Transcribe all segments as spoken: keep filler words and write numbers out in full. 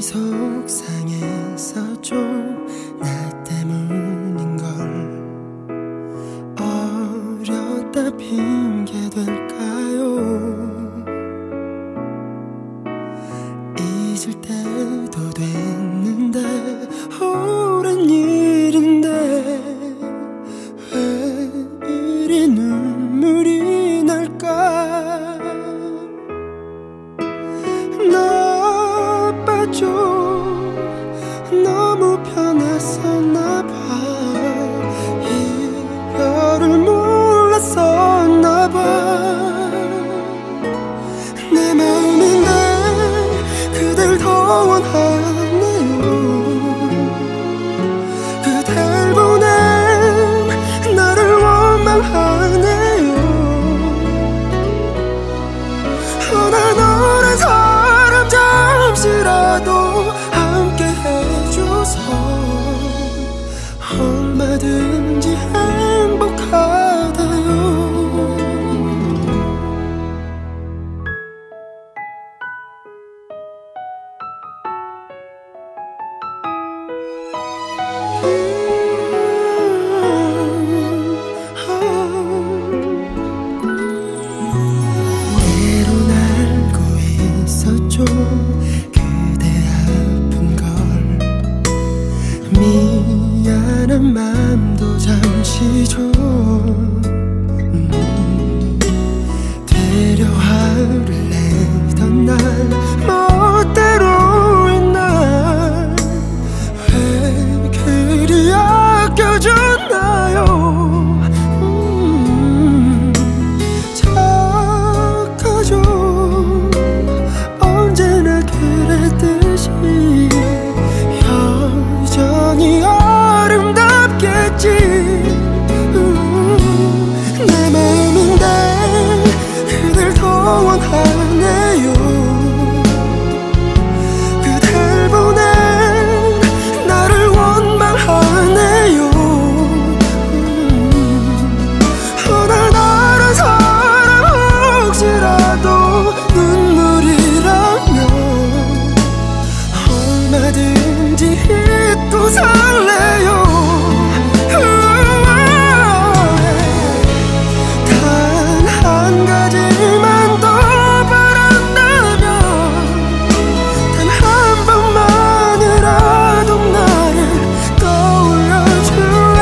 속상했었죠. 나 때문인걸. 어렸다 핑계될까요? 잊을 때도 됐는데 오랜 일인데 왜 이리 눈물이 날까? 나빠져 너무 편했었나봐. 이별을 몰랐었나봐. 내 마음인데 그댈 더 원하네요. 그댈 보낸 나를 원망하네요. 어, 난 너란 사람 잠시라도 함께 해줘서 얼마든지 행복하대요. 때론 알고 있었죠. 그대 아픈 걸. 미안한 맘도 잠시 좀 음, 되려 화를 내던 날 멋대로인 날 왜 그리 아껴줬나요? 음, 착하죠. 언제나 그랬듯이 여전히 아름답겠지. 음, 내 마음인데 그댈 더 원하네요. 그댈 보낸 나를 원망하네요. 음, 어, 날 다른 사람 혹시라도 눈물이라면 얼마든지 또 설레요. 단 한 가지만 더 바란다면 단 한 번만이라도 나를 떠올려줄래?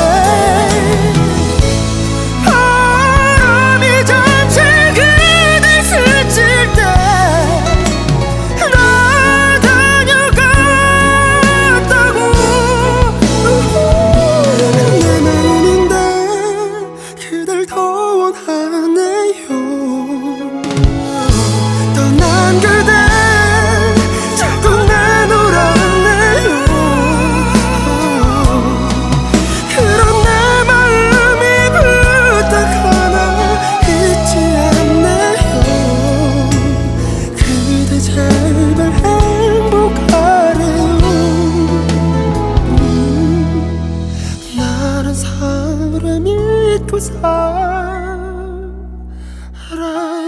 바람이 잠시 그댈 스칠 때 나 다녀갔다고. 내 마음인데 그댈 더 원하네요. 떠난 그댈 자꾸 내놓으라네요. 그런 내 마음이 부탁 하나 잊지 않네요. 그대 제발 행복하래요. 음, 나란 사람 잊고 살아요.